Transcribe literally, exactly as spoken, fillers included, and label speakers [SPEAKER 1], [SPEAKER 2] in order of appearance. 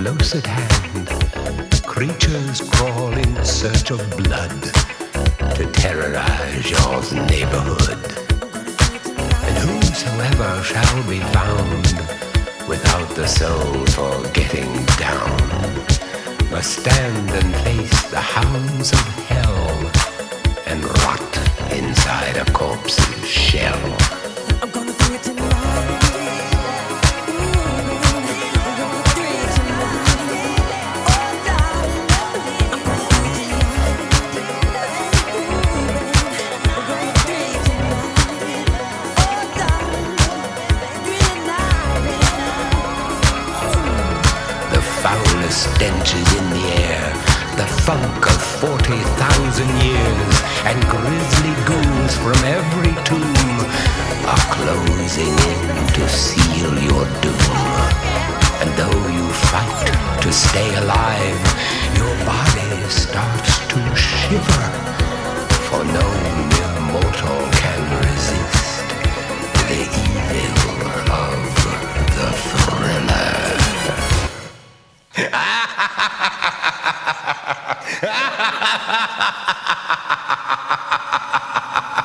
[SPEAKER 1] close at hand, creatures crawl in search of blood to terrorize your neighborhood. And whosoever shall be found without the soul for getting down must stand and face the hounds of hell and rot inside a corpse's shell.
[SPEAKER 2] I'm gonna do it tonight.
[SPEAKER 1] Stench is in the air, the funk of forty thousand years, and grisly ghouls from every tomb are closing in to seal your doom. And though you fight to stay alive,